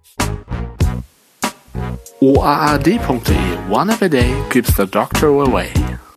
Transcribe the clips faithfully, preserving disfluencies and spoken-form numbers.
O A A D punkt de. One app a day keeps the doctor away.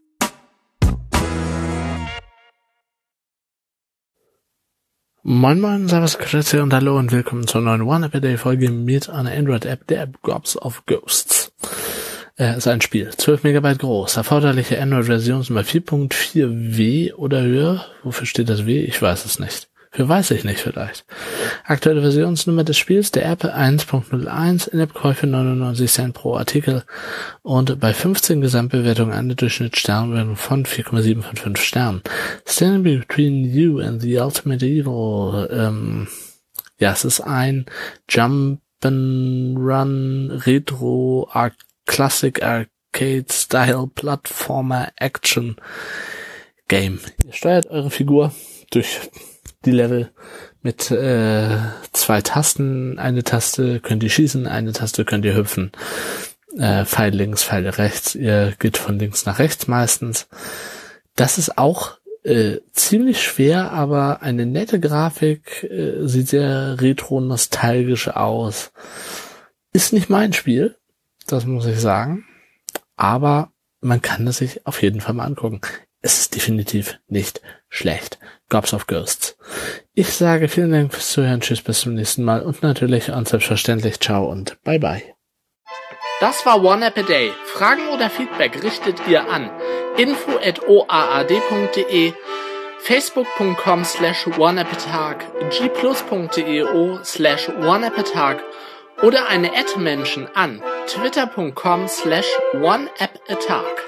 Moin moin, servus, grüße und hallo und willkommen zur neuen One App a Day Folge mit einer Android-App, der App Gobs of Ghosts. Äh, ist ein Spiel, zwölf Megabyte groß, erforderliche Android-Versionsnummer vier Punkt vier W oder höher. Wofür steht das W? Ich weiß es nicht. Für weiß ich nicht vielleicht. Aktuelle Versionsnummer des Spiels, der App eins Punkt null eins, In-App-Käufe neunundneunzig Cent pro Artikel und bei fünfzehn Gesamtbewertungen eine Durchschnittssternbewertung von vier Komma sieben von fünf Sternen. Standing between you and the ultimate evil. Ähm, ja, es ist ein Jump'n'Run Retro Arc Classic Arcade Style Plattformer Action Game. Ihr steuert eure Figur durch die Level mit äh, zwei Tasten. Eine Taste könnt ihr schießen, eine Taste könnt ihr hüpfen. Äh, Pfeil links, Pfeil rechts. Ihr geht von links nach rechts meistens. Das ist auch äh, ziemlich schwer, aber eine nette Grafik, äh, sieht sehr retro-nostalgisch aus. Ist nicht mein Spiel, das muss ich sagen. Aber man kann es sich auf jeden Fall mal angucken. Es ist definitiv nicht schlecht. Gobs of Ghosts. Ich sage vielen Dank fürs Zuhören, tschüss, bis zum nächsten Mal und natürlich und selbstverständlich ciao und bye bye. Das war One App a Day. Fragen oder Feedback richtet ihr an info at o a a d punkt de, facebook punkt com slash oneappatag, g plus punkt de slash oneappatag oder eine Ad-Menschen an twitter punkt com slash oneappatag.